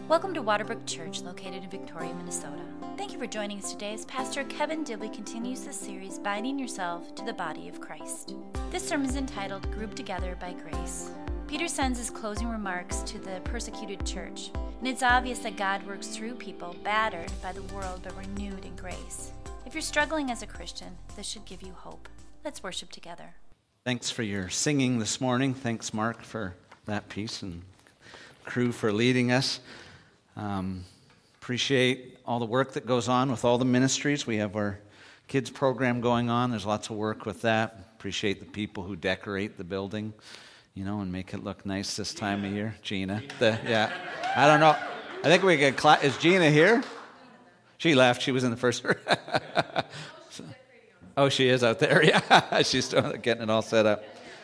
Welcome to Waterbrook Church, located in Victoria, Minnesota. Thank you for joining us today as Pastor Kevin Dibley continues the series, Binding Yourself to the Body of Christ. This sermon is entitled, Grouped Together by Grace. Peter sends his closing remarks to the persecuted church, and it's obvious that God works through people battered by the world but renewed in grace. If you're struggling as a Christian, this should give you hope. Let's worship together. Thanks for your singing this morning. Thanks, Mark, for that piece, and crew for leading us. Appreciate all the work that goes on with all the ministries. We have our kids program going on. There's lots of work with that. Appreciate the people who decorate the building, and make it look nice this time of year. Gina. I don't know. I think we get is Gina here? She left. She was in the first. Oh, she is out there. Yeah, she's still getting it all set up.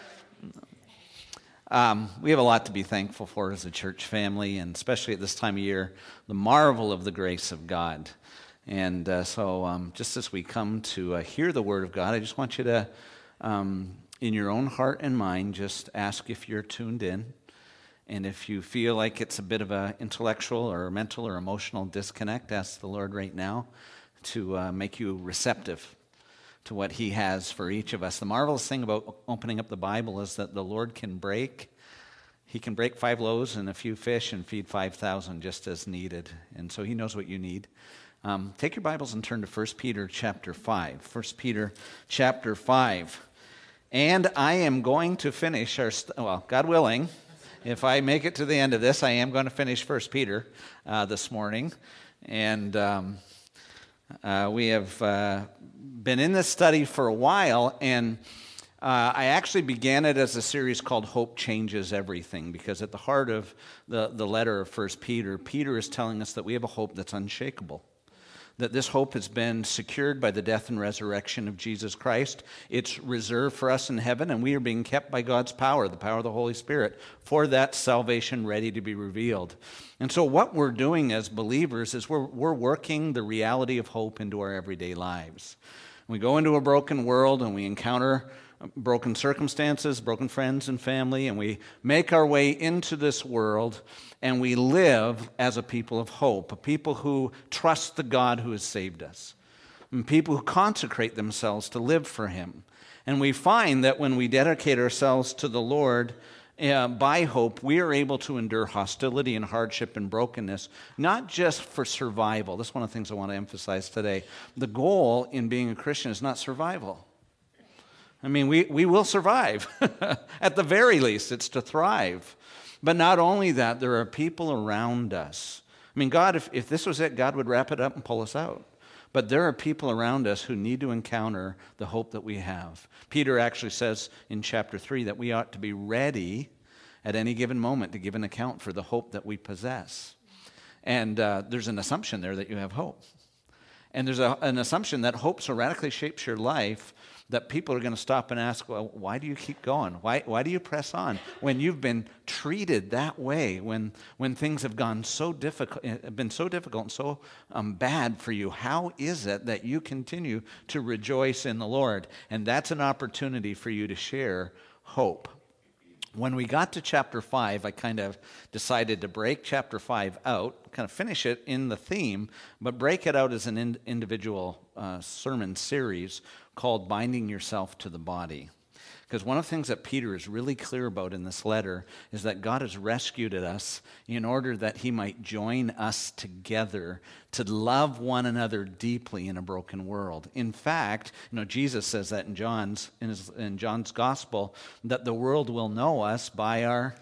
We have a lot to be thankful for as a church family, and especially at this time of year, the marvel of the grace of God. And so just as we come to hear the Word of God, I just want you to, in your own heart and mind, just ask if you're tuned in. And if you feel like it's a bit of an intellectual or mental or emotional disconnect, ask the Lord right now to make you receptive to what He has for each of us. The marvelous thing about opening up the Bible is that the Lord can break 5 loaves and a few fish and feed 5,000 just as needed. And so He knows what you need. Take your Bibles and turn to 1 Peter chapter 5. 1 Peter chapter 5. And I am going to finish God willing, if I make it to the end of this, I am going to finish 1 Peter this morning. And we have been in this study for a while, and I actually began it as a series called Hope Changes Everything, because at the heart of the letter of 1 Peter, Peter is telling us that we have a hope that's unshakable, that this hope has been secured by the death and resurrection of Jesus Christ. It's reserved for us in heaven, and we are being kept by God's power, the power of the Holy Spirit, for that salvation ready to be revealed. And so what we're doing as believers is we're working the reality of hope into our everyday lives. We go into a broken world and we encounter broken circumstances, broken friends and family, and we make our way into this world and we live as a people of hope, a people who trust the God who has saved us, and people who consecrate themselves to live for Him. And we find that when we dedicate ourselves to the Lord by hope, we are able to endure hostility and hardship and brokenness, not just for survival. That's one of the things I want to emphasize today. The goal in being a Christian is not survival. I mean, we will survive. At the very least, it's to thrive. But not only that, there are people around us. I mean, God, if this was it, God would wrap it up and pull us out. But there are people around us who need to encounter the hope that we have. Peter actually says in chapter 3 that we ought to be ready at any given moment to give an account for the hope that we possess. And there's an assumption there that you have hope. And there's an assumption that hope so radically shapes your life that people are going to stop and ask, well, why do you keep going? Why do you press on when you've been treated that way, when things have been so difficult and so bad for you? How is it that you continue to rejoice in the Lord? And that's an opportunity for you to share hope. When we got to chapter 5, I kind of decided to break chapter 5 out, kind of finish it in the theme, but break it out as an individual sermon series called Binding Yourself to the Body. Because one of the things that Peter is really clear about in this letter is that God has rescued us in order that He might join us together to love one another deeply in a broken world. In fact, Jesus says that in John's gospel, that the world will know us by our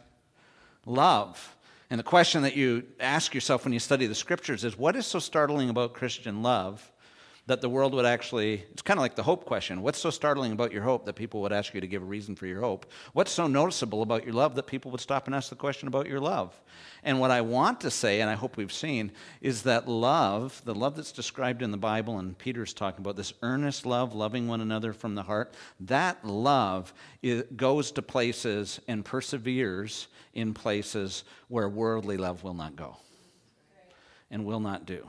love. And the question that you ask yourself when you study the scriptures is, what is so startling about Christian love that the world would actually, it's kind of like the hope question. What's so startling about your hope that people would ask you to give a reason for your hope? What's so noticeable about your love that people would stop and ask the question about your love? And what I want to say, and I hope we've seen, is that love, the love that's described in the Bible, and Peter's talking about this earnest love, loving one another from the heart, that love goes to places and perseveres in places where worldly love will not go and will not do.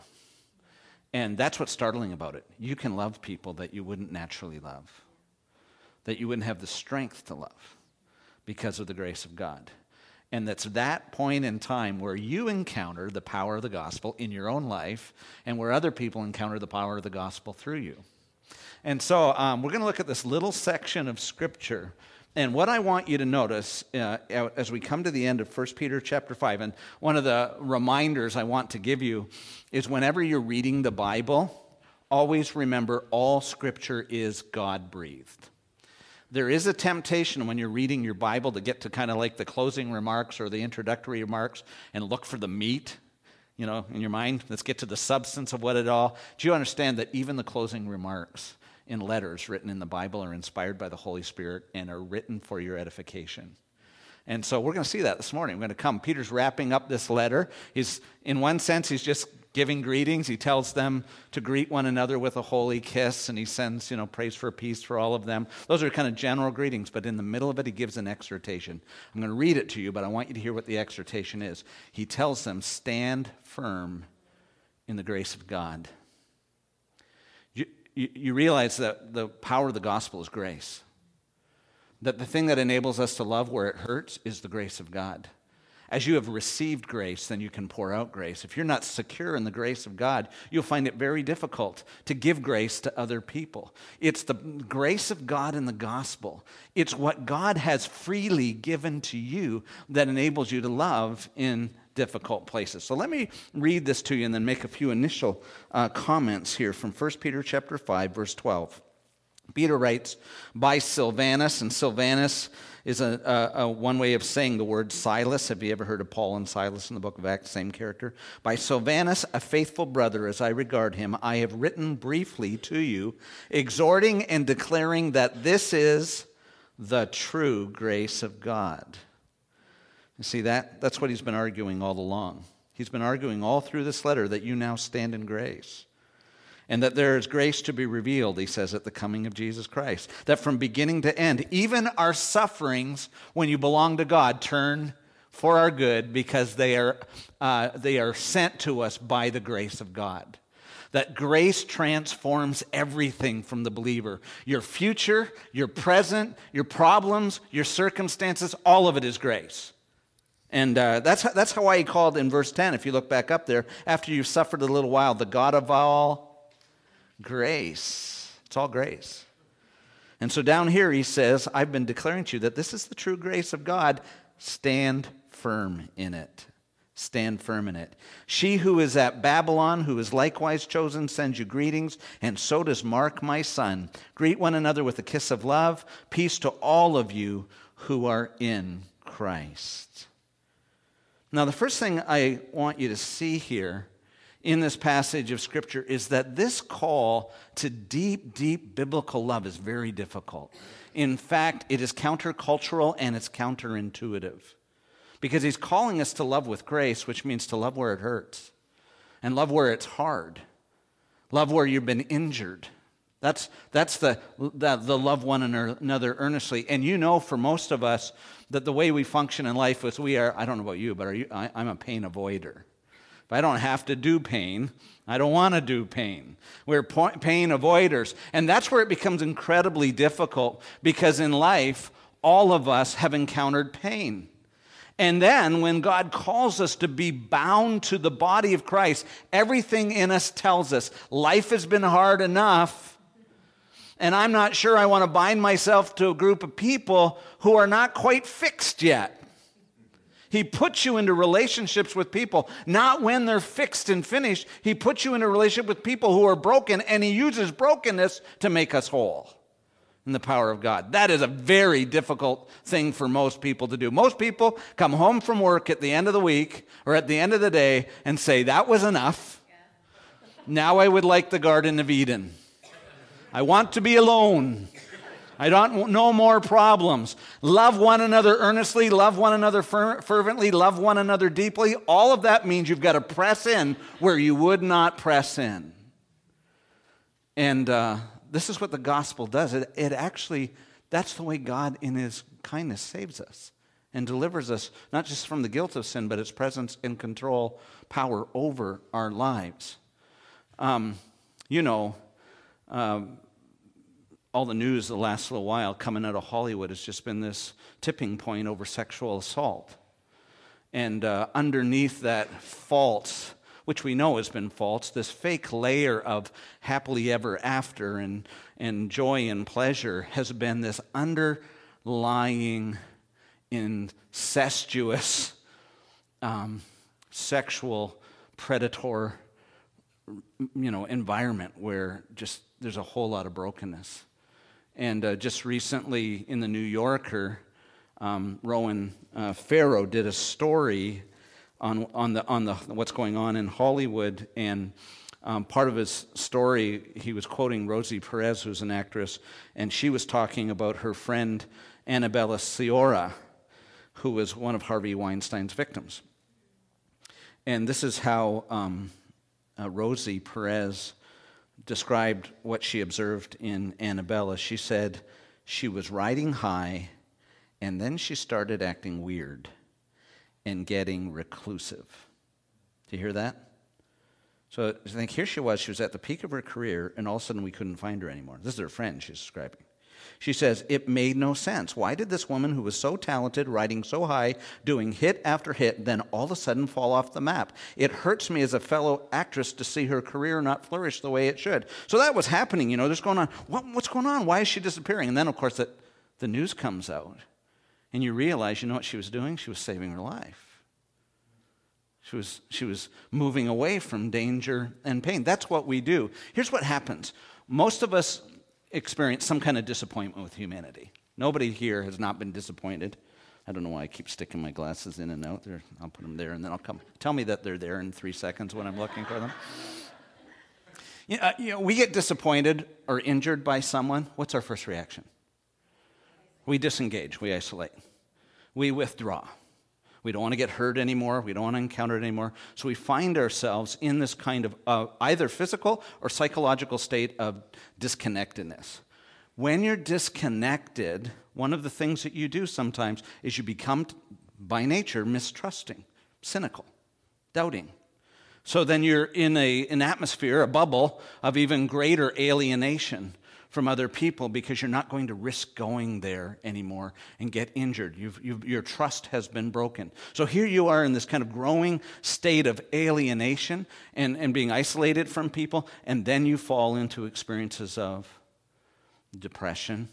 And that's what's startling about it. You can love people that you wouldn't naturally love, that you wouldn't have the strength to love because of the grace of God. And that's that point in time where you encounter the power of the gospel in your own life and where other people encounter the power of the gospel through you. And so we're going to look at this little section of Scripture. And what I want you to notice as we come to the end of 1 Peter chapter 5, and one of the reminders I want to give you is whenever you're reading the Bible, always remember all Scripture is God-breathed. There is a temptation when you're reading your Bible to get to kind of like the closing remarks or the introductory remarks and look for the meat, in your mind. Let's get to the substance of what it all. Do you understand that even the closing remarks in letters written in the Bible are inspired by the Holy Spirit and are written for your edification? And so we're going to see that this morning. We're going to come. Peter's wrapping up this letter. In one sense, he's just giving greetings. He tells them to greet one another with a holy kiss, and he sends, prays for peace for all of them. Those are kind of general greetings, but in the middle of it, he gives an exhortation. I'm going to read it to you, but I want you to hear what the exhortation is. He tells them, stand firm in the grace of God. You realize that the power of the gospel is grace. That the thing that enables us to love where it hurts is the grace of God. As you have received grace, then you can pour out grace. If you're not secure in the grace of God, you'll find it very difficult to give grace to other people. It's the grace of God in the gospel. It's what God has freely given to you that enables you to love in difficult places. So let me read this to you and then make a few initial comments here from 1 Peter chapter 5, verse 12. Peter writes, by Silvanus, and Silvanus is a one way of saying the word Silas. Have you ever heard of Paul and Silas in the book of Acts? Same character. By Silvanus, a faithful brother, as I regard him, I have written briefly to you, exhorting and declaring that this is the true grace of God. You see, that's what he's been arguing all along. He's been arguing all through this letter that you now stand in grace. And that there is grace to be revealed, he says, at the coming of Jesus Christ. That from beginning to end, even our sufferings, when you belong to God, turn for our good because they are sent to us by the grace of God. That grace transforms everything from the believer. Your future, your present, your problems, your circumstances, all of it is grace. And that's how he called in verse 10, if you look back up there, after you've suffered a little while, the God of all grace. It's all grace. And so down here he says, I've been declaring to you that this is the true grace of God. Stand firm in it. Stand firm in it. She who is at Babylon, who is likewise chosen, sends you greetings, and so does Mark, my son. Greet one another with a kiss of love. Peace to all of you who are in Christ. Now, the first thing I want you to see here in this passage of Scripture is that this call to deep, deep biblical love is very difficult. In fact, it is countercultural and it's counterintuitive. Because he's calling us to love with grace, which means to love where it hurts. And love where it's hard. Love where you've been injured. That's the love one another earnestly. And for most of us, that the way we function in life is I don't know about you, but I'm a pain avoider. If I don't have to do pain, I don't want to do pain. We're pain avoiders. And that's where it becomes incredibly difficult because in life, all of us have encountered pain. And then when God calls us to be bound to the body of Christ, everything in us tells us life has been hard enough, and I'm not sure I want to bind myself to a group of people who are not quite fixed yet. He puts you into relationships with people, not when they're fixed and finished. He puts you in a relationship with people who are broken, and he uses brokenness to make us whole in the power of God. That is a very difficult thing for most people to do. Most people come home from work at the end of the week or at the end of the day and say, that was enough. Now I would like the Garden of Eden. I want to be alone. I don't no more problems. Love one another earnestly, love one another fervently, love one another deeply. All of that means you've got to press in where you would not press in. And this is what the gospel does. It actually, that's the way God in his kindness saves us and delivers us, not just from the guilt of sin, but its presence and control, power over our lives. All the news the last little while coming out of Hollywood has just been this tipping point over sexual assault. And underneath that false, which we know has been false, this fake layer of happily ever after and joy and pleasure has been this underlying incestuous sexual predator environment where just there's a whole lot of brokenness. And just recently in the New Yorker, Rowan Farrow did a story on the what's going on in Hollywood, and part of his story he was quoting Rosie Perez, who's an actress, and she was talking about her friend Annabella Sciorra, who was one of Harvey Weinstein's victims. And this is how Rosie Perez described what she observed in Annabella. She said she was riding high, and then she started acting weird and getting reclusive. Do you hear that? So I think here she was at the peak of her career, and all of a sudden we couldn't find her anymore. This is her friend she's describing. She says, it made no sense. Why did this woman who was so talented, riding so high, doing hit after hit, then all of a sudden fall off the map? It hurts me as a fellow actress to see her career not flourish the way it should. So that was happening, there's going on. What's going on? Why is she disappearing? And then, of course, the news comes out. And you realize, what she was doing? She was saving her life. She was moving away from danger and pain. That's what we do. Here's what happens. Most of us experience some kind of disappointment with humanity. Nobody here has not been disappointed. I don't know why I keep sticking my glasses in and out there. I'll put them there, and then I'll come. Tell me that they're there in 3 seconds when I'm looking for them. We get disappointed or injured by someone. What's our first reaction? We disengage. We isolate. We withdraw. We don't want to get hurt anymore. We don't want to encounter it anymore. So we find ourselves in this kind of either physical or psychological state of disconnectedness. When you're disconnected, one of the things that you do sometimes is you become, by nature, mistrusting, cynical, doubting. So then you're in an atmosphere, a bubble of even greater alienation from other people because you're not going to risk going there anymore and get injured. Your trust has been broken. So here you are in this kind of growing state of alienation and being isolated from people, and then you fall into experiences of depression,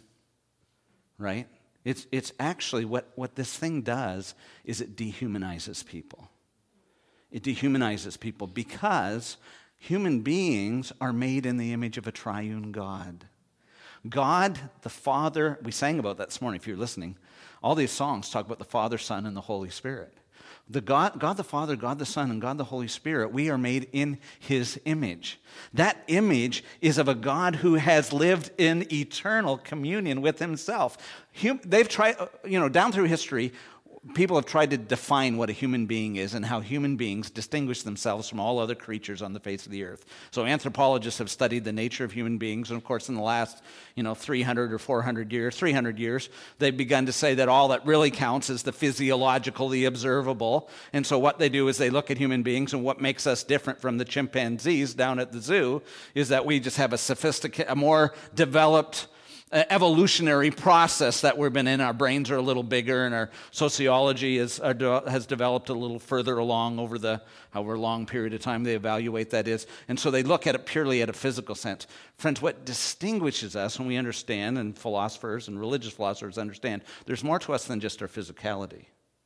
right? It's actually what this thing does is it dehumanizes people. It dehumanizes people because human beings are made in the image of a triune God. God, the Father, we sang about that this morning if you're listening. All these songs talk about the Father, Son, and the Holy Spirit. God the Father, God the Son, and God the Holy Spirit, we are made in His image. That image is of a God who has lived in eternal communion with Himself. They've tried, down through history, people have tried to define what a human being is and how human beings distinguish themselves from all other creatures on the face of the earth. So anthropologists have studied the nature of human beings, and of course in the last 300 or 400 years, they've begun to say that all that really counts is the physiological, the observable. And so what they do is they look at human beings, and what makes us different from the chimpanzees down at the zoo is that we just have a more developed evolutionary process that we've been in. Our brains are a little bigger, and our sociology has developed a little further along over however long period of time they evaluate that is. And so they look at it purely at a physical sense. Friends, what distinguishes us, when we understand, and philosophers and religious philosophers understand, there's more to us than just our physicality.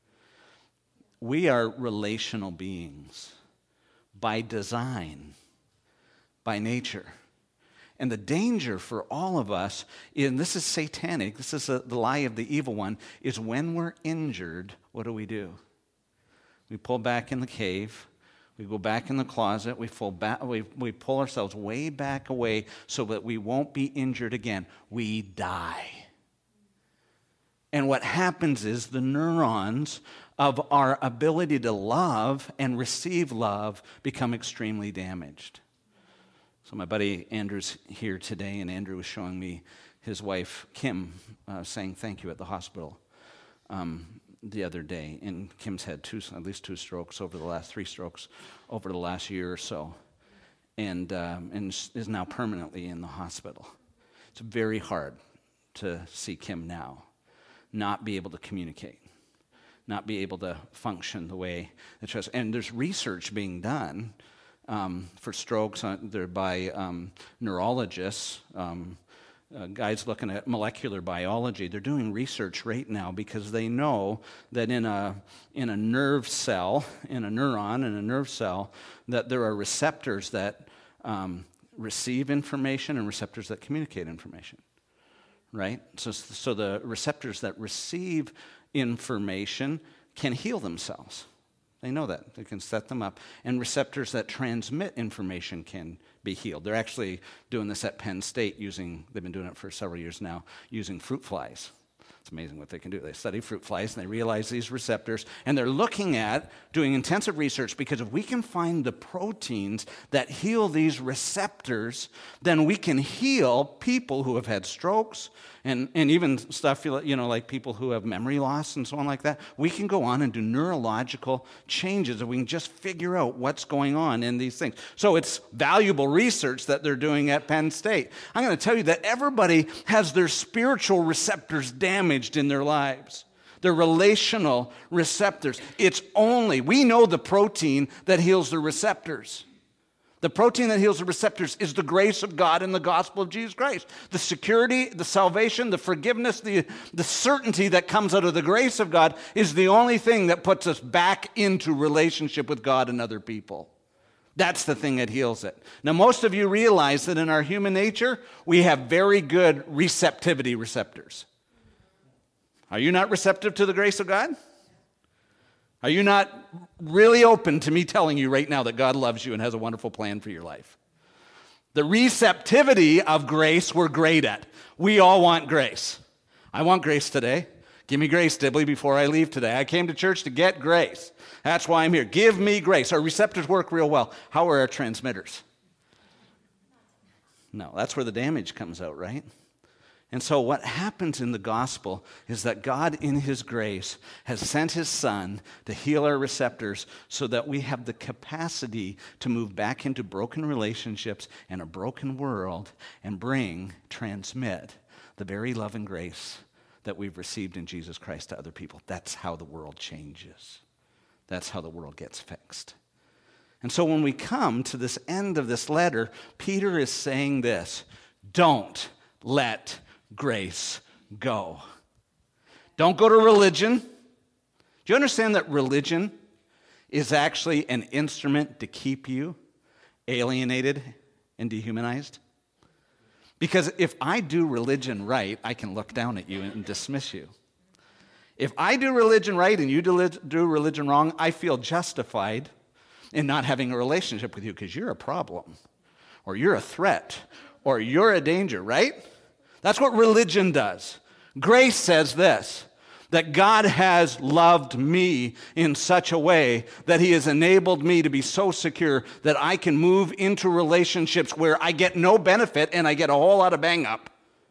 We are relational beings by design, by nature. And the danger for all of us, and this is satanic, this is the lie of the evil one, is when we're injured, what do? We pull back in the cave, we go back in the closet, we pull ourselves way back away so that we won't be injured again. We die. And what happens is the neurons of our ability to love and receive love become extremely damaged. So my buddy Andrew's here today, and Andrew was showing me his wife, Kim, saying thank you at the hospital the other day. And Kim's had at least 3 strokes over the last year or so, and is now permanently in the hospital. It's very hard to see Kim now not be able to communicate, not be able to function the way it should. And there's research being done for strokes by neurologists, guys looking at molecular biology. They're doing research right now because they know that in a nerve cell, in a neuron, in a nerve cell, that there are receptors that receive information and receptors that communicate information, right? So the receptors that receive information can heal themselves. They know that. They can set them up. And receptors that transmit information can be healed. They're actually doing this at Penn State they've been doing it for several years now, using fruit flies. It's amazing what they can do. They study fruit flies, and they realize these receptors, and they're looking at doing intensive research, because if we can find the proteins that heal these receptors, then we can heal people who have had strokes and even stuff, like people who have memory loss and so on like that. We can go on and do neurological changes, and we can just figure out what's going on in these things. So it's valuable research that they're doing at Penn State. I'm going to tell you that everybody has their spiritual receptors damaged in their lives. Their relational receptors. We know the protein that heals the receptors. The protein that heals the receptors is the grace of God in the gospel of Jesus Christ. The security, the salvation, the forgiveness, the certainty that comes out of the grace of God is the only thing that puts us back into relationship with God and other people. That's the thing that heals it. Now, most of you realize that in our human nature, we have very good receptivity receptors. Are you not receptive to the grace of God? Are you not really open to me telling you right now that God loves you and has a wonderful plan for your life? The receptivity of grace we're great at. We all want grace. I want grace today. Give me grace, Dibley, before I leave today. I came to church to get grace. That's why I'm here. Give me grace. Our receptors work real well. How are our transmitters? No, that's where the damage comes out, right? And so what happens in the gospel is that God, in his grace, has sent his Son to heal our receptors so that we have the capacity to move back into broken relationships and a broken world and transmit the very love and grace that we've received in Jesus Christ to other people. That's how the world changes. That's how the world gets fixed. And so when we come to this end of this letter, Peter is saying this: don't let grace go. Don't go to religion. Do you understand that religion is actually an instrument to keep you alienated and dehumanized? Because if I do religion right, I can look down at you and dismiss you. If I do religion right and you do religion wrong, I feel justified in not having a relationship with you because you're a problem, or you're a threat, or you're a danger, right? That's what religion does. Grace says this, that God has loved me in such a way that he has enabled me to be so secure that I can move into relationships where I get no benefit and I get a whole lot of bang up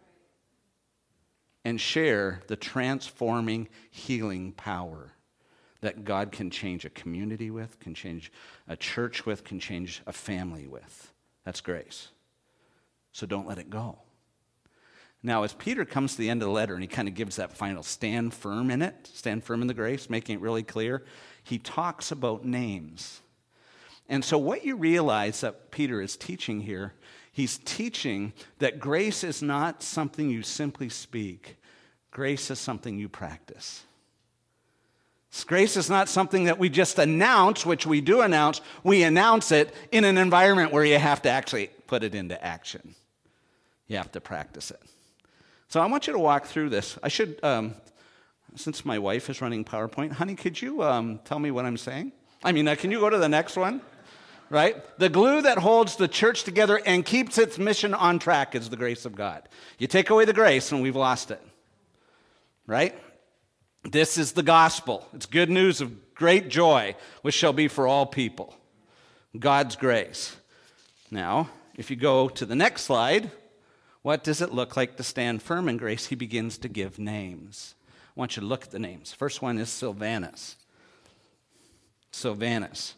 and share the transforming, healing power that God can change a community with, can change a church with, can change a family with. That's grace. So don't let it go. Now, as Peter comes to the end of the letter and he kind of gives that final stand firm in it, stand firm in the grace, making it really clear, he talks about names. And so what you realize that Peter is teaching here, he's teaching that grace is not something you simply speak. Grace is something you practice. Grace is not something that we just announce, which we do announce. We announce it in an environment where you have to actually put it into action. You have to practice it. So I want you to walk through this. I should, since my wife is running PowerPoint, honey, could you tell me what I'm saying? Can you go to the next one? Right? The glue that holds the church together and keeps its mission on track is the grace of God. You take away the grace and we've lost it. Right? This is the gospel. It's good news of great joy, which shall be for all people. God's grace. Now, if you go to the next slide, what does it look like to stand firm in grace? He begins to give names. I want you to look at the names. First one is Silvanus. Silvanus.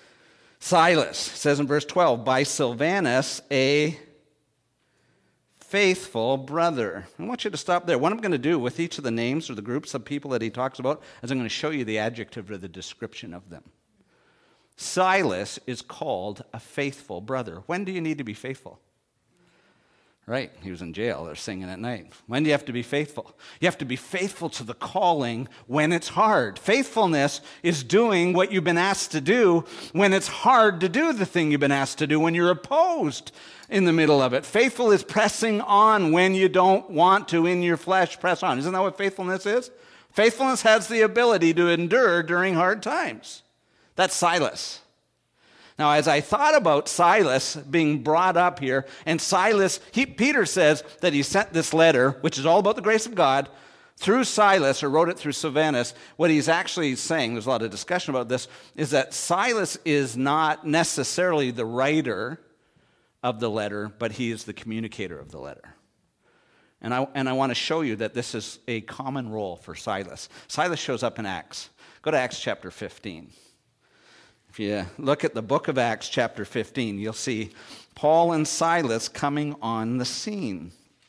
Silas says in verse 12, by Silvanus, a faithful brother. I want you to stop there. What I'm going to do with each of the names or the groups of people that he talks about is I'm going to show you the adjective or the description of them. Silas is called a faithful brother. When do you need to be faithful? Right, he was in jail. They're singing at night. When do you have to be faithful? You have to be faithful to the calling when it's hard. Faithfulness is doing what you've been asked to do when it's hard to do the thing you've been asked to do, when you're opposed in the middle of it. Faithful is pressing on when you don't want to in your flesh press on. Isn't that what faithfulness is? Faithfulness has the ability to endure during hard times. That's Silas. Now, as I thought about Silas being brought up here, and Silas, Peter says that he sent this letter, which is all about the grace of God, through Silas, or wrote it through Silvanus. What he's actually saying, there's a lot of discussion about this, is that Silas is not necessarily the writer of the letter, but he is the communicator of the letter. And I want to show you that this is a common role for Silas. Silas shows up in Acts. Go to Acts chapter 15. If you look at the book of Acts, chapter 15, you'll see Paul and Silas coming on the scene.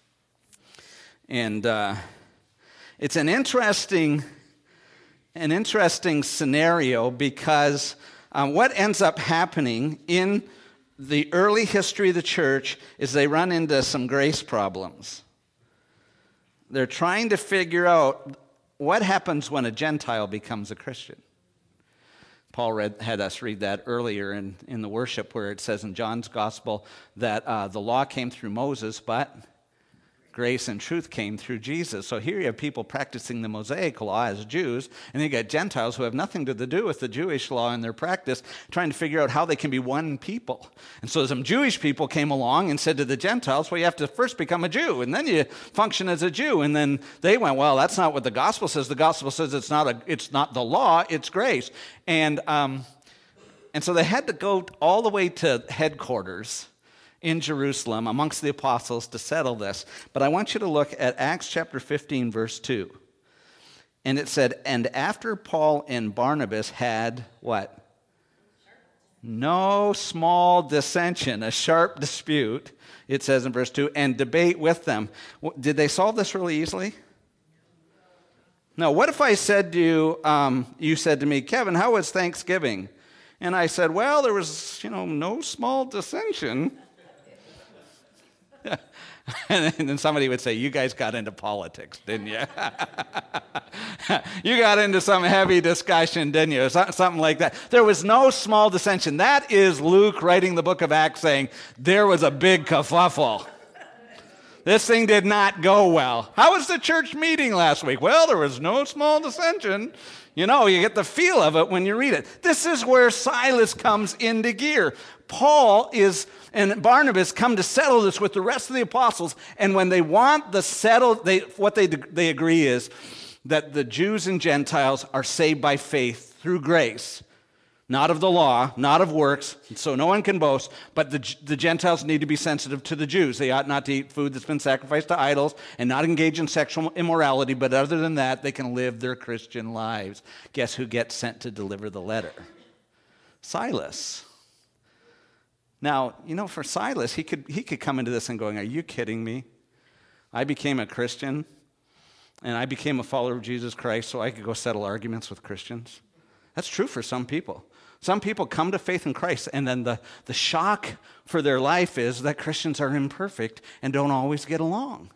And it's an interesting scenario because what ends up happening in the early history of the church is they run into some grace problems. They're trying to figure out what happens when a Gentile becomes a Christian. Paul had us read that earlier in the worship where it says in John's gospel that the law came through Moses, but grace and truth came through Jesus. So here you have people practicing the Mosaic law as Jews, and you got Gentiles who have nothing to do with the Jewish law in their practice, trying to figure out how they can be one people. And so some Jewish people came along and said to the Gentiles, well, you have to first become a Jew, and then you function as a Jew. And then they went, well, that's not what the gospel says. The gospel says it's not the law, it's grace. And so they had to go all the way to headquarters in Jerusalem amongst the apostles to settle this. But I want you to look at Acts chapter 15, verse 2. And it said, and after Paul and Barnabas had what? No small dissension, a sharp dispute, it says in verse 2, and debate with them. Did they solve this really easily? No. What if I said to you, you said to me, Kevin, how was Thanksgiving? And I said, well, there was, no small dissension. And then somebody would say, you guys got into politics, didn't you? You got into some heavy discussion, didn't you? Something like that. There was no small dissension. That is Luke writing the book of Acts saying, there was a big kerfuffle. This thing did not go well. How was the church meeting last week? Well, there was no small dissension. You get the feel of it when you read it. This is where Silas comes into gear. Paul and Barnabas come to settle this with the rest of the apostles, and when they want the settled, what they agree is that the Jews and Gentiles are saved by faith through grace, not of the law, not of works, so no one can boast, but the Gentiles need to be sensitive to the Jews. They ought not to eat food that's been sacrificed to idols and not engage in sexual immorality, but other than that, they can live their Christian lives. Guess who gets sent to deliver the letter? Silas. Now, for Silas, he could come into this and going, are you kidding me? I became a Christian, and I became a follower of Jesus Christ so I could go settle arguments with Christians. That's true for some people. Some people come to faith in Christ, and then the shock for their life is that Christians are imperfect and don't always get along.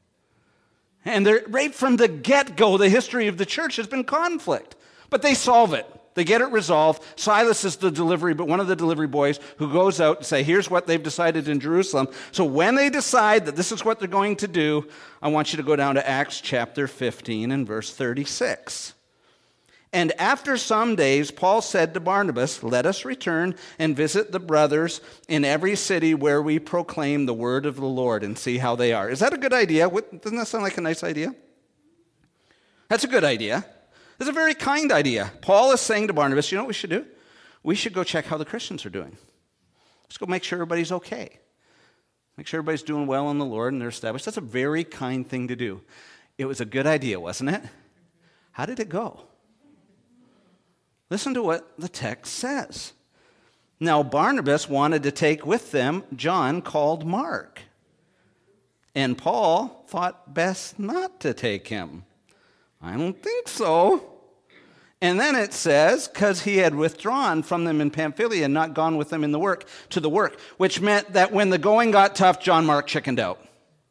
And right from the get-go, the history of the church has been conflict. But they solve it. They get it resolved. Silas is one of the delivery boys who goes out and say, here's what they've decided in Jerusalem. So when they decide that this is what they're going to do, I want you to go down to Acts chapter 15 and verse 36. And after some days, Paul said to Barnabas, let us return and visit the brothers in every city where we proclaim the word of the Lord and see how they are. Is that a good idea? Doesn't that sound like a nice idea? That's a good idea. It's a very kind idea. Paul is saying to Barnabas, you know what we should do? We should go check how the Christians are doing. Let's go make sure everybody's okay. Make sure everybody's doing well in the Lord and they're established. That's a very kind thing to do. It was a good idea, wasn't it? How did it go? Listen to what the text says. Now Barnabas wanted to take with them John called Mark. And Paul thought best not to take him. I don't think so. And then it says, because he had withdrawn from them in Pamphylia and not gone with them in the work, which meant that when the going got tough, John Mark chickened out.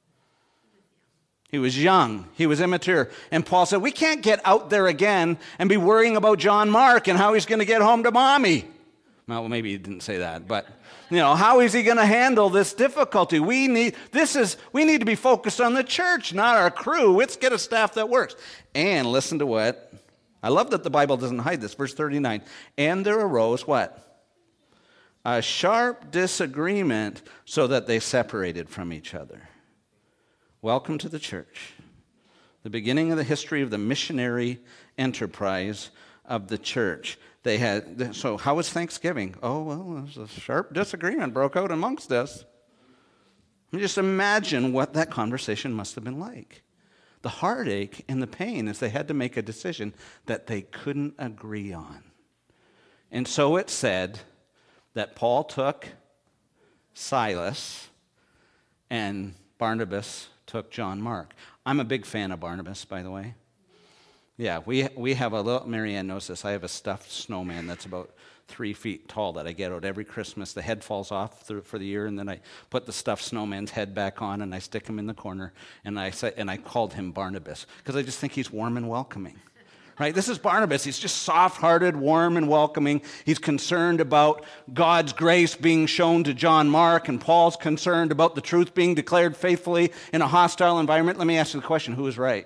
He was young. He was immature. And Paul said, we can't get out there again and be worrying about John Mark and how he's going to get home to mommy. Well, maybe he didn't say that, but how is he going to handle this difficulty? We need to be focused on the church, not our crew. Let's get a staff that works. And listen to what? I love that the Bible doesn't hide this. Verse 39. And there arose what? A sharp disagreement so that they separated from each other. Welcome to the church. The beginning of the history of the missionary enterprise of the church. So how was Thanksgiving? Oh, well, there's a sharp disagreement broke out amongst us. Just imagine what that conversation must have been like. The heartache and the pain as they had to make a decision that they couldn't agree on. And so it said that Paul took Silas and Barnabas took John Mark. I'm a big fan of Barnabas, by the way. Yeah, we have a little, Marianne knows this, I have a stuffed snowman that's about 3 feet tall that I get out every Christmas. The head falls off for the year, and then I put the stuffed snowman's head back on, and I stick him in the corner, and I called him Barnabas, because I just think he's warm and welcoming. Right? This is Barnabas. He's just soft-hearted, warm and welcoming. He's concerned about God's grace being shown to John Mark, and Paul's concerned about the truth being declared faithfully in a hostile environment. Let me ask you the question, who is right?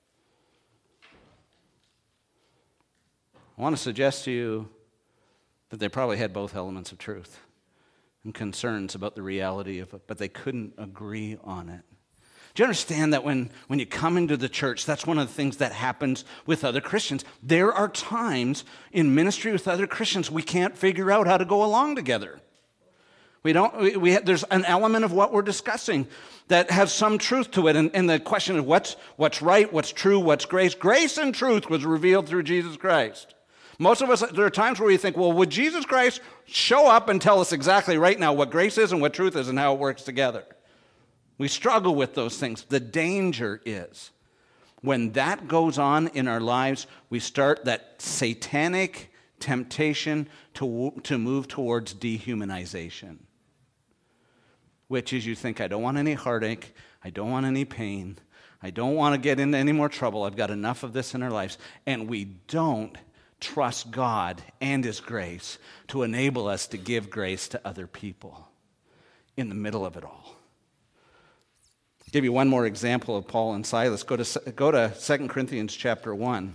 I want to suggest to you that they probably had both elements of truth and concerns about the reality of it, but they couldn't agree on it. Do you understand that when you come into the church, that's one of the things that happens with other Christians? There are times in ministry with other Christians we can't figure out how to go along together. There's an element of what we're discussing that has some truth to it, and the question of what's right, what's true, what's grace. Grace and truth was revealed through Jesus Christ. Most of us, there are times where we think, well, would Jesus Christ show up and tell us exactly right now what grace is and what truth is and how it works together? We struggle with those things. The danger is when that goes on in our lives, we start that satanic temptation to move towards dehumanization, which is you think, I don't want any heartache, I don't want any pain, I don't want to get into any more trouble, I've got enough of this in our lives, and we don't trust God and His grace to enable us to give grace to other people in the middle of it all. I'll give you one more example of Paul and Silas. Go to 2 Corinthians chapter 1.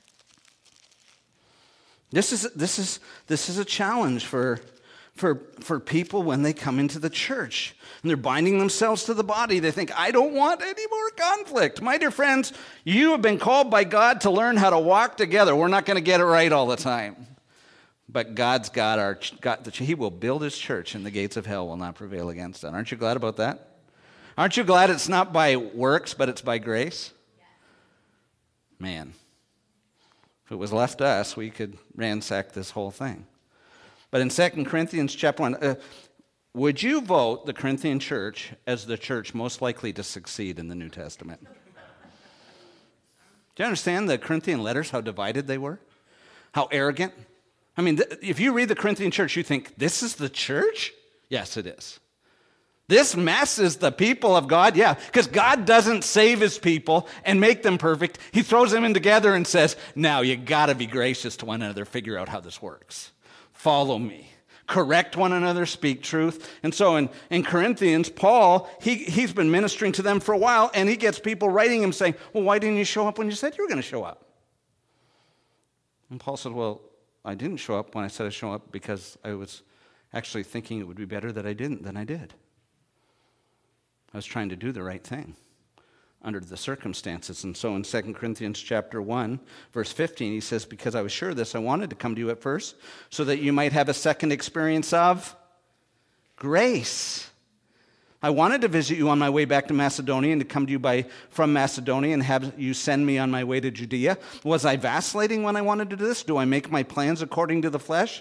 This is a challenge for people when they come into the church and they're binding themselves to the body. They think, I don't want any more conflict. My dear friends, you have been called by God to learn how to walk together. We're not going to get it right all the time. But God's He will build His church and the gates of hell will not prevail against it. Aren't you glad about that? Aren't you glad it's not by works, but it's by grace? Man, if it was left to us, we could ransack this whole thing. But in 2 Corinthians chapter 1, would you vote the Corinthian church as the church most likely to succeed in the New Testament? Do you understand the Corinthian letters, how divided they were? How arrogant? I mean, if you read the Corinthian church, you think, this is the church? Yes, it is. This mess is the people of God? Yeah, because God doesn't save His people and make them perfect. He throws them in together and says, now you got to be gracious to one another, figure out how this works. Follow me. Correct one another, speak truth. And so in Corinthians, Paul, he's been ministering to them for a while, and he gets people writing him saying, well, why didn't you show up when you said you were going to show up? And Paul said, well, I didn't show up when I said I'd show up because I was actually thinking it would be better that I didn't than I did. I was trying to do the right thing under the circumstances. And so in 2 Corinthians chapter 1, verse 15, he says, because I was sure of this, I wanted to come to you at first so that you might have a second experience of grace. I wanted to visit you on my way back to Macedonia and to come to you from Macedonia and have you send me on my way to Judea. Was I vacillating when I wanted to do this? Do I make my plans according to the flesh?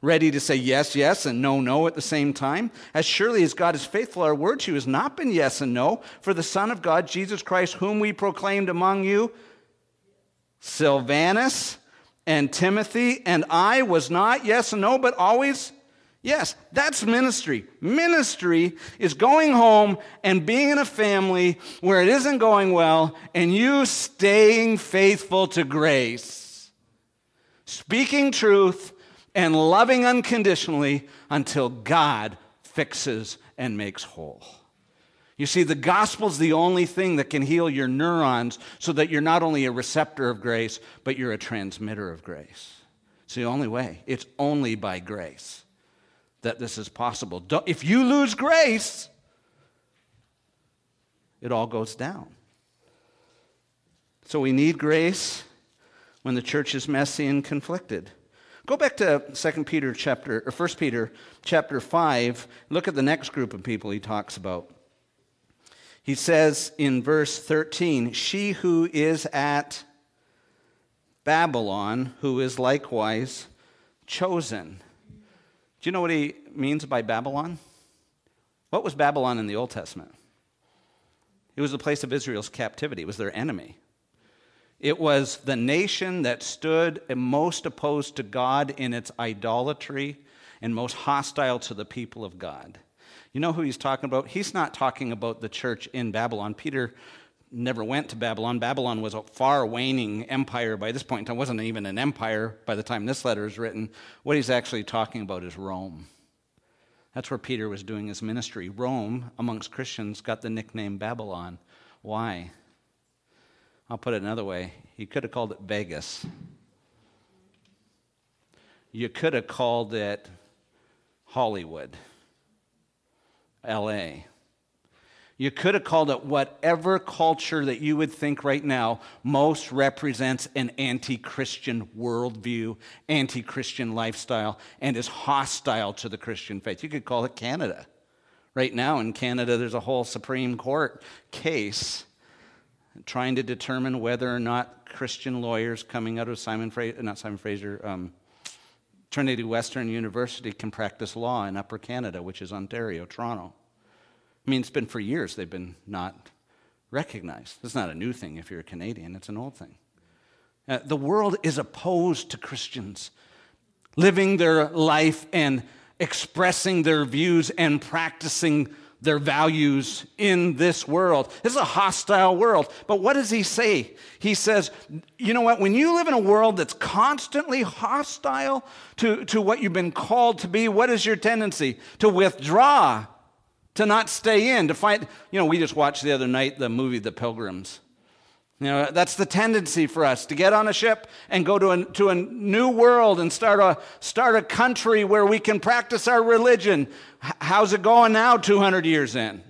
ready to say yes, yes, and no, no at the same time? As surely as God is faithful, our word to you has not been yes and no. For the Son of God, Jesus Christ, whom we proclaimed among you, Silvanus and Timothy and I, was not yes and no, but always yes. That's ministry. Ministry is going home and being in a family where it isn't going well and you staying faithful to grace, speaking truth and loving unconditionally until God fixes and makes whole. You see, the gospel's the only thing that can heal your neurons so that you're not only a receptor of grace, but you're a transmitter of grace. It's the only way. It's only by grace that this is possible. If you lose grace, it all goes down. So we need grace when the church is messy and conflicted. Go back to 1 Peter chapter 5. Look at the next group of people he talks about. He says in verse 13, she who is at Babylon, who is likewise chosen. Do you know what he means by Babylon? What was Babylon in the Old Testament? It was the place of Israel's captivity. It was their enemy. It was the nation that stood most opposed to God in its idolatry and most hostile to the people of God. You know who he's talking about? He's not talking about the church in Babylon. Peter never went to Babylon. Babylon was a far waning empire by this point in time. It wasn't even an empire by the time this letter is written. What he's actually talking about is Rome. That's where Peter was doing his ministry. Rome, amongst Christians, got the nickname Babylon. Why? I'll put it another way. He could have called it Vegas. You could have called it Hollywood, L.A. You could have called it whatever culture that you would think right now most represents an anti-Christian worldview, anti-Christian lifestyle, and is hostile to the Christian faith. You could call it Canada. Right now in Canada, there's a whole Supreme Court case trying to determine whether or not Christian lawyers coming out of Trinity Western University can practice law in Upper Canada, which is Ontario, Toronto. I mean, it's been for years they've been not recognized. It's not a new thing if you're a Canadian. It's an old thing. The world is opposed to Christians living their life and expressing their views and practicing their values in this world. This is a hostile world. But what does he say? He says, you know what? When you live in a world that's constantly hostile to what you've been called to be, what is your tendency? To withdraw, to not stay in, to fight. We just watched the other night the movie The Pilgrims. That's the tendency for us, to get on a ship and go to a new world and start a country where we can practice our religion. How's it going now, 200 years in?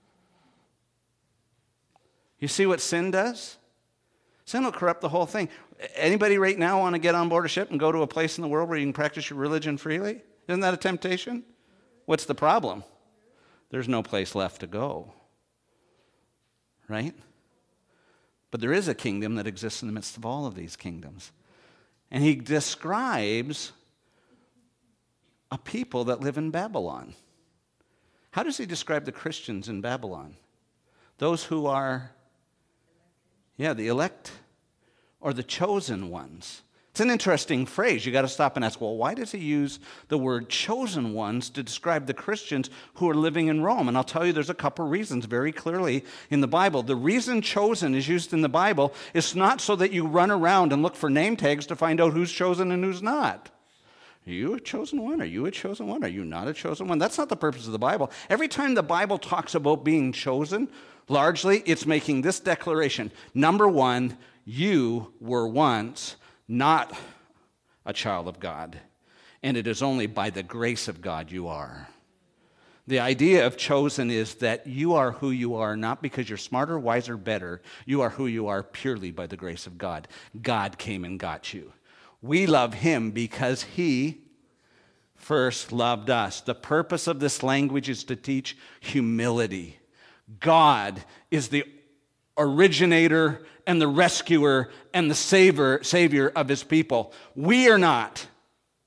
You see what sin does? Sin will corrupt the whole thing. Anybody right now want to get on board a ship and go to a place in the world where you can practice your religion freely? Isn't that a temptation? What's the problem? There's no place left to go. Right? But there is a kingdom that exists in the midst of all of these kingdoms. And he describes a people that live in Babylon. How does he describe the Christians in Babylon? Those who are, the elect or the chosen ones. It's an interesting phrase. You got to stop and ask, well, why does he use the word chosen ones to describe the Christians who are living in Rome? And I'll tell you, there's a couple reasons very clearly in the Bible. The reason chosen is used in the Bible is not so that you run around and look for name tags to find out who's chosen and who's not. Are you a chosen one? Are you a chosen one? Are you not a chosen one? That's not the purpose of the Bible. Every time the Bible talks about being chosen, largely it's making this declaration. Number one, you were once not a child of God, and it is only by the grace of God you are. The idea of chosen is that you are who you are, not because you're smarter, wiser, better. You are who you are purely by the grace of God. God came and got you. We love him because he first loved us. The purpose of this language is to teach humility. God is the originator and the rescuer and the savior of his people. We are not.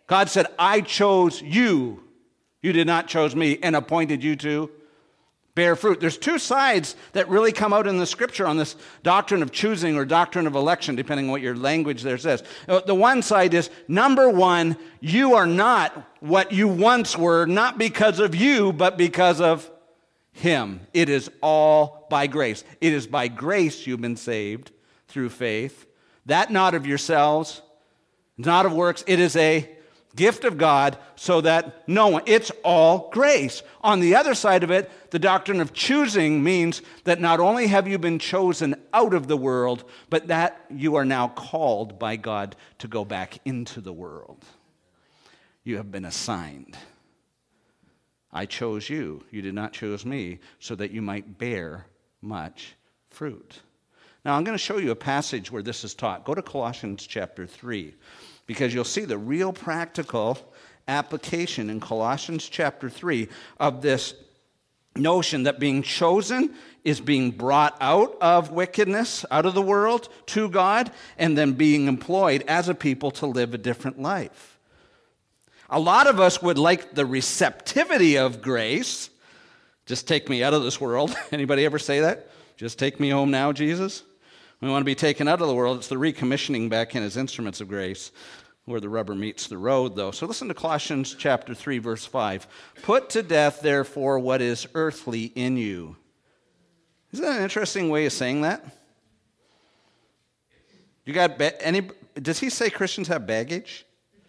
God said, I chose you. You did not choose me, and appointed you to bear fruit. There's two sides that really come out in the scripture on this doctrine of choosing or doctrine of election, depending on what your language there says. The one side is, number one, you are not what you once were, not because of you, but because of him. It is all by grace. It is by grace you've been saved through faith. That not of yourselves, not of works. It is a gift of God, so that no one, it's all grace. On the other side of it, the doctrine of choosing means that not only have you been chosen out of the world, but that you are now called by God to go back into the world. You have been assigned. I chose you. You did not choose me, so that you might bear much fruit. Now, I'm going to show you a passage where this is taught. Go to Colossians chapter 3. Because you'll see the real practical application in Colossians chapter 3 of this notion that being chosen is being brought out of wickedness, out of the world, to God, and then being employed as a people to live a different life. A lot of us would like the receptivity of grace. Just take me out of this world. Anybody ever say that? Just take me home now, Jesus? We want to be taken out of the world. It's the recommissioning back in as instruments of grace, where the rubber meets the road, though. So listen to Colossians chapter 3, verse 5. Put to death, therefore, what is earthly in you. Isn't that an interesting way of saying that? You got does he say Christians have baggage?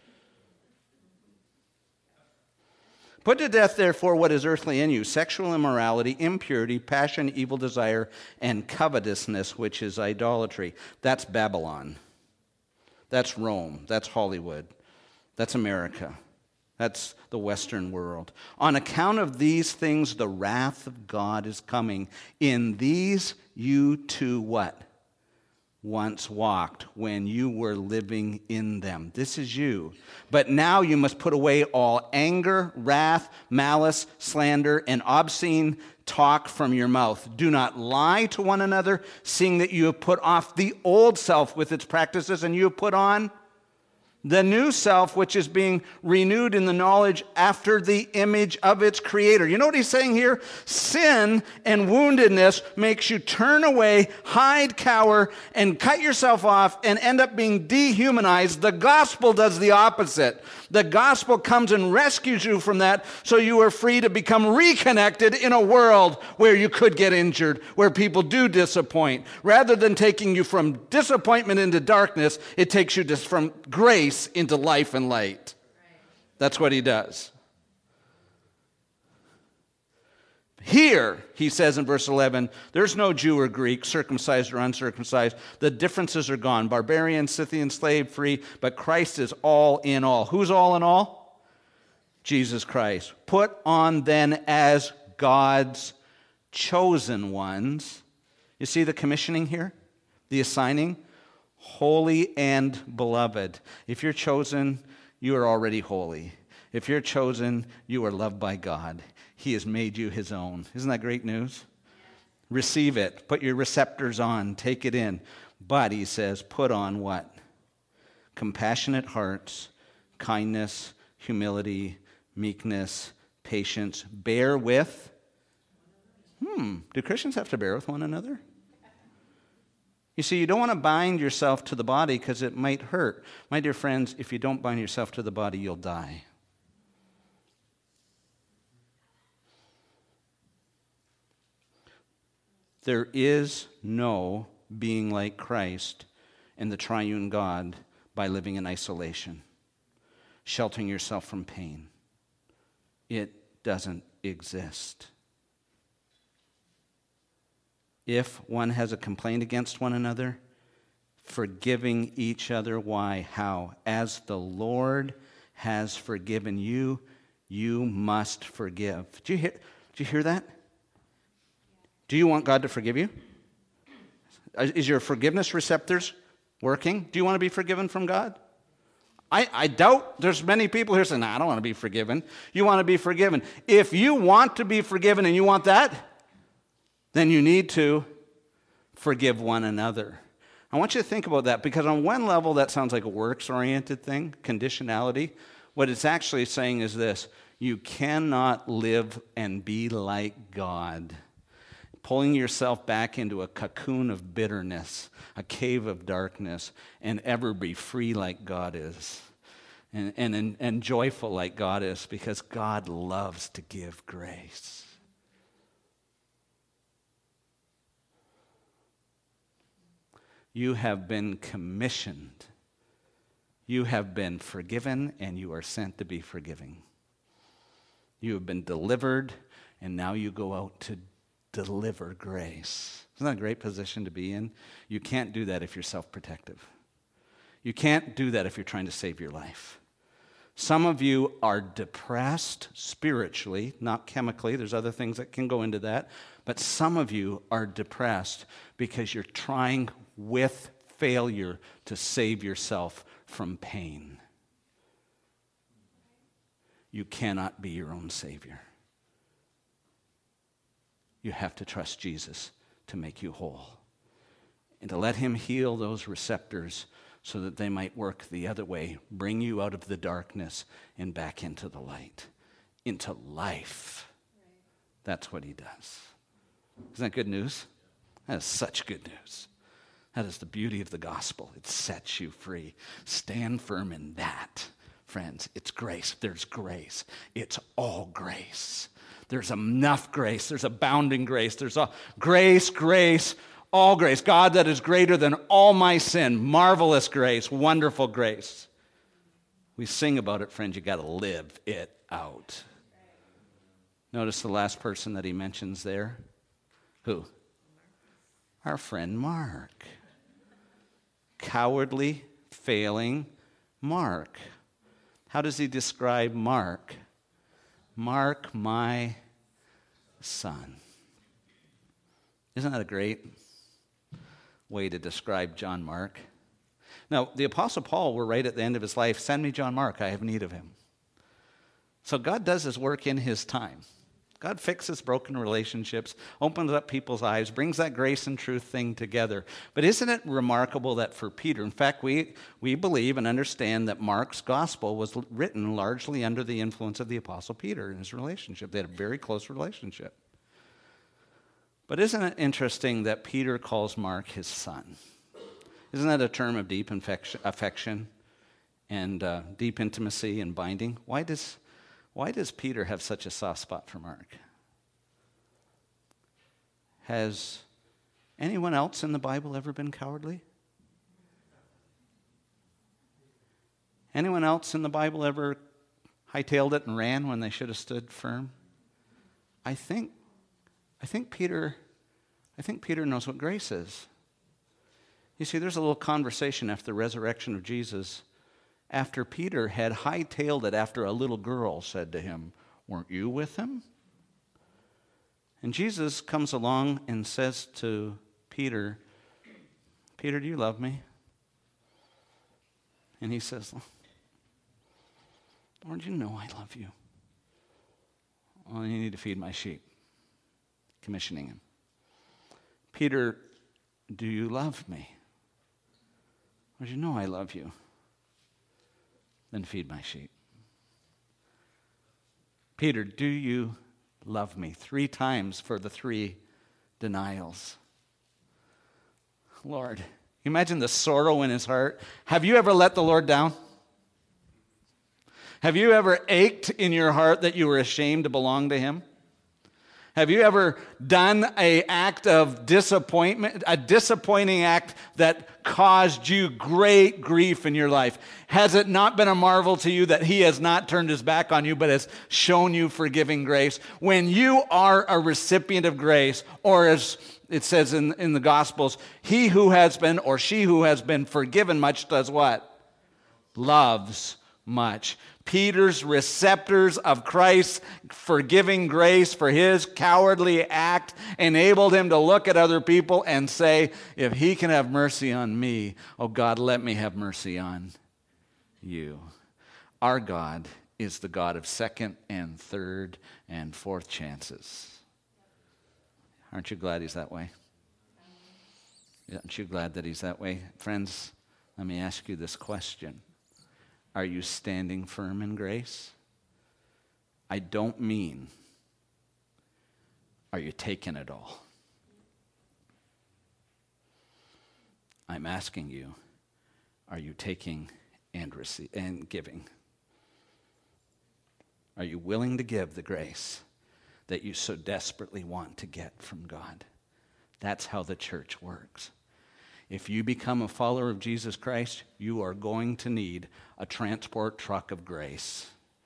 Put to death, therefore, what is earthly in you, sexual immorality, impurity, passion, evil desire, and covetousness, which is idolatry. That's Babylon. That's Rome. That's Hollywood. That's America. That's the Western world. On account of these things, the wrath of God is coming. In these you too what? Once walked when you were living in them. This is you. But now you must put away all anger, wrath, malice, slander, and obscene talk from your mouth. Do not lie to one another, seeing that you have put off the old self with its practices, and you have put on the new self, which is being renewed in the knowledge after the image of its creator. You know what he's saying here? Sin and woundedness makes you turn away, hide, cower, and cut yourself off and end up being dehumanized. The gospel does the opposite. The gospel comes and rescues you from that, so you are free to become reconnected in a world where you could get injured, where people do disappoint. Rather than taking you from disappointment into darkness, it takes you just from grace into life and light. That's what he does. Here, he says in verse 11, there's no Jew or Greek, circumcised or uncircumcised. The differences are gone. Barbarian, Scythian, slave, free, but Christ is all in all. Who's all in all? Jesus Christ. Put on then as God's chosen ones. You see the commissioning here? The assigning? Holy and beloved. If you're chosen, you are already holy. If you're chosen, you are loved by God. He has made you his own. Isn't that great news? Receive it. Put your receptors on. Take it in. But, he says, put on what? Compassionate hearts, kindness, humility, meekness, patience. Bear with. Do Christians have to bear with one another? You see, you don't want to bind yourself to the body because it might hurt. My dear friends, if you don't bind yourself to the body, you'll die. There is no being like Christ in the triune God by living in isolation, sheltering yourself from pain. It doesn't exist. If one has a complaint against one another, forgiving each other. Why? How? As the Lord has forgiven you, you must forgive. Do you hear that? Do you want God to forgive you? Is your forgiveness receptors working? Do you want to be forgiven from God? I doubt there's many people here saying, I don't want to be forgiven. You want to be forgiven. If you want to be forgiven and you want that, then you need to forgive one another. I want you to think about that, because on one level that sounds like a works-oriented thing, conditionality. What it's actually saying is this: you cannot live and be like God, pulling yourself back into a cocoon of bitterness, a cave of darkness, and ever be free like God is, and joyful like God is, because God loves to give grace. You have been commissioned. You have been forgiven, and you are sent to be forgiving. You have been delivered, and now you go out to deliver grace. Isn't that a great position to be in? You can't do that if you're self-protective. You can't do that if you're trying to save your life. Some of you are depressed spiritually, not chemically. There's other things that can go into that. But some of you are depressed because you're trying with failure to save yourself from pain. You cannot be your own savior. You have to trust Jesus to make you whole and to let him heal those receptors so that they might work the other way, bring you out of the darkness and back into the light, into life. That's what he does. Isn't that good news? That is such good news. That is the beauty of the gospel. It sets you free. Stand firm in that, friends. It's grace. There's grace. It's all grace. There's enough grace. There's abounding grace. There's all grace, all grace. God that is greater than all my sin. Marvelous grace, wonderful grace. We sing about it, friends. You got to live it out. Notice the last person that he mentions there. Who? Our friend Mark. Cowardly, failing Mark. How does he describe Mark? Mark, my son. Isn't that a great way to describe John Mark? Now, the Apostle Paul were right at the end of his life, send me John Mark, I have need of him. So God does his work in his time. God fixes broken relationships, opens up people's eyes, brings that grace and truth thing together. But isn't it remarkable that for Peter, in fact, we believe and understand that Mark's gospel was written largely under the influence of the Apostle Peter in his relationship. They had a very close relationship. But isn't it interesting that Peter calls Mark his son? Isn't that a term of deep affection and deep intimacy and binding? Why does Peter have such a soft spot for Mark? Has anyone else in the Bible ever been cowardly? Anyone else in the Bible ever hightailed it and ran when they should have stood firm? I think Peter knows what grace is. You see, there's a little conversation after the resurrection of Jesus, after Peter had hightailed it after a little girl said to him, "Weren't you with him?" And Jesus comes along and says to Peter, "Peter, do you love me?" And he says, "Lord, you know I love you." "Well, you need to feed my sheep." Commissioning him. "Peter, do you love me?" "Lord, you know I love you." "Then feed my sheep." "Peter, do you love me?" 3 times for the 3 denials. Lord, imagine the sorrow in his heart. Have you ever let the Lord down? Have you ever ached in your heart that you were ashamed to belong to him? Have you ever done an act of disappointment, a disappointing act that caused you great grief in your life? Has it not been a marvel to you that he has not turned his back on you, but has shown you forgiving grace? When you are a recipient of grace, or as it says in the Gospels, he who has been or she who has been forgiven much does what? Loves much. Peter's receptors of Christ's forgiving grace for his cowardly act enabled him to look at other people and say, if he can have mercy on me, oh God, let me have mercy on you. Our God is the God of second and third and fourth chances. Aren't you glad he's that way? Aren't you glad that he's that way? Friends, let me ask you this question. Are you standing firm in grace? I don't mean, are you taking it all? I'm asking you, are you taking and giving? Are you willing to give the grace that you so desperately want to get from God? That's how the church works. If you become a follower of Jesus Christ, you are going to need a transport truck of grace.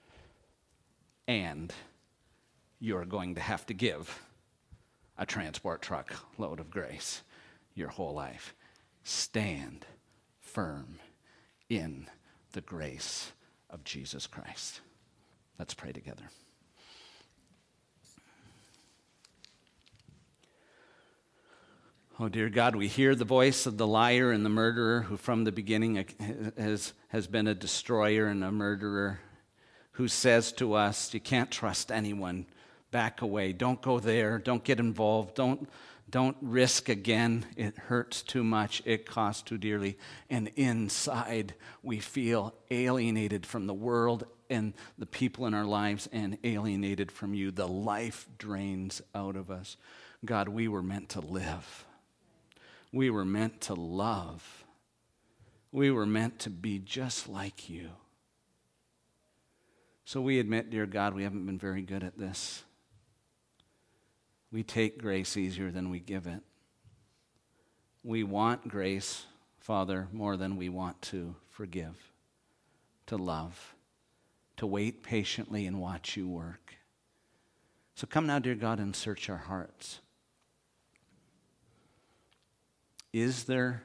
And you are going to have to give a transport truck load of grace your whole life. Stand firm in the grace of Jesus Christ. Let's pray together. Oh, dear God, we hear the voice of the liar and the murderer who from the beginning has been a destroyer and a murderer, who says to us, you can't trust anyone. Back away. Don't go there. Don't get involved. Don't risk again. It hurts too much. It costs too dearly. And inside, we feel alienated from the world and the people in our lives and alienated from you. The life drains out of us. God, we were meant to live. We were meant to love. We were meant to be just like you. So we admit, dear God, we haven't been very good at this. We take grace easier than we give it. We want grace, Father, more than we want to forgive, to love, to wait patiently and watch you work. So come now, dear God, and search our hearts. Is there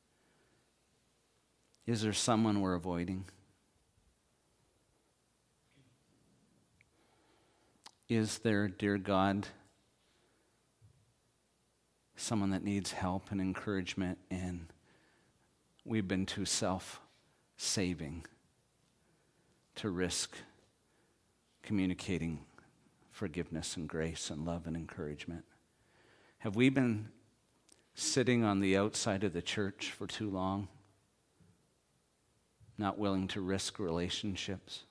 someone we're avoiding? Is there, dear God, someone that needs help and encouragement, and we've been too self-saving to risk communicating forgiveness and grace and love and encouragement? Have we been sitting on the outside of the church for too long, not willing to risk relationships,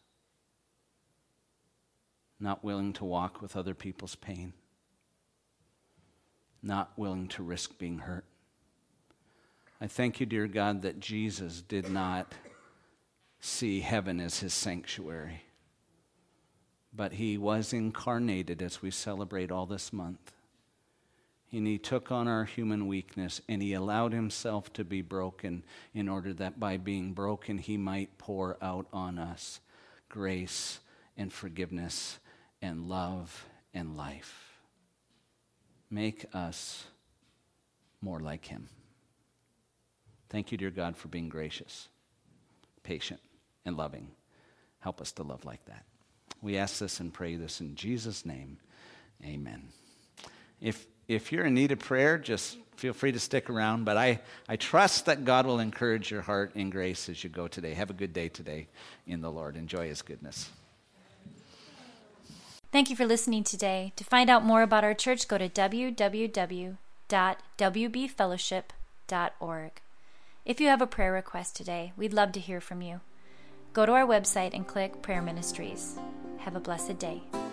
not willing to walk with other people's pain, not willing to risk being hurt? I thank you, dear God, that Jesus did not see heaven as his sanctuary, but he was incarnated as we celebrate all this month. And he took on our human weakness, and he allowed himself to be broken in order that by being broken he might pour out on us grace and forgiveness and love and life. Make us more like him. Thank you, dear God, for being gracious, patient, and loving. Help us to love like that. We ask this and pray this in Jesus' name. Amen. If you're in need of prayer, just feel free to stick around. But I trust that God will encourage your heart in grace as you go today. Have a good day today in the Lord. Enjoy his goodness. Thank you for listening today. To find out more about our church, go to www.wbfellowship.org. If you have a prayer request today, we'd love to hear from you. Go to our website and click Prayer Ministries. Have a blessed day.